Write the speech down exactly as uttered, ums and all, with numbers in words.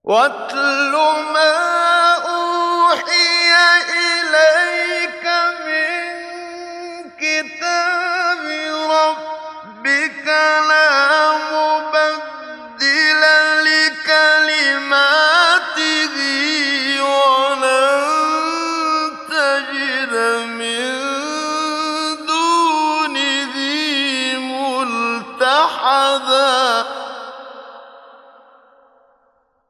واتل ما أوحي إليك من كتاب ربك لا مبدل لكلماته ولن تجد من دونه ملتحدا